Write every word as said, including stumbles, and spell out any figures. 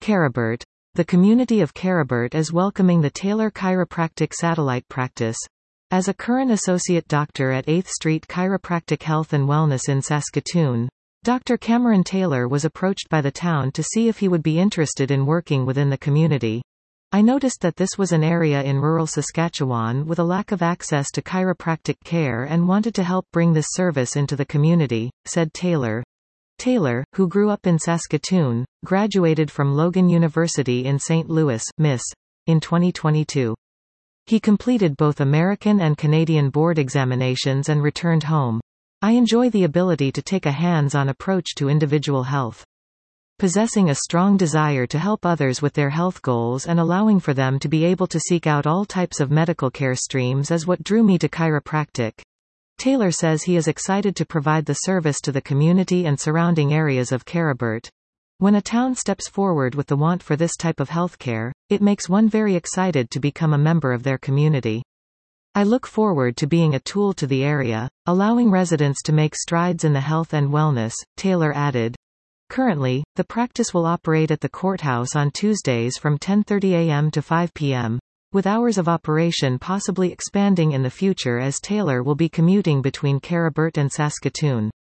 Caribert. The community of Caribert is welcoming the Taylor Chiropractic Satellite Practice. As a current associate doctor at eighth Street Chiropractic Health and Wellness in Saskatoon, Doctor Cameron Taylor was approached by the town to see if he would be interested in working within the community. I noticed that this was an area in rural Saskatchewan with a lack of access to chiropractic care and wanted to help bring this service into the community, said Taylor. Taylor, who grew up in Saskatoon, graduated from Logan University in Saint Louis, Miss in twenty twenty-two. He completed both American and Canadian board examinations and returned home. I enjoy the ability to take a hands-on approach to individual health. Possessing a strong desire to help others with their health goals and allowing for them to be able to seek out all types of medical care streams is what drew me to chiropractic. Taylor says he is excited to provide the service to the community and surrounding areas of Caribert. When a town steps forward with the want for this type of healthcare, it makes one very excited to become a member of their community. I look forward to being a tool to the area, allowing residents to make strides in the health and wellness, Taylor added. Currently, the practice will operate at the courthouse on Tuesdays from ten thirty a m to five p m, with hours of operation possibly expanding in the future as Taylor will be commuting between Caribert and Saskatoon.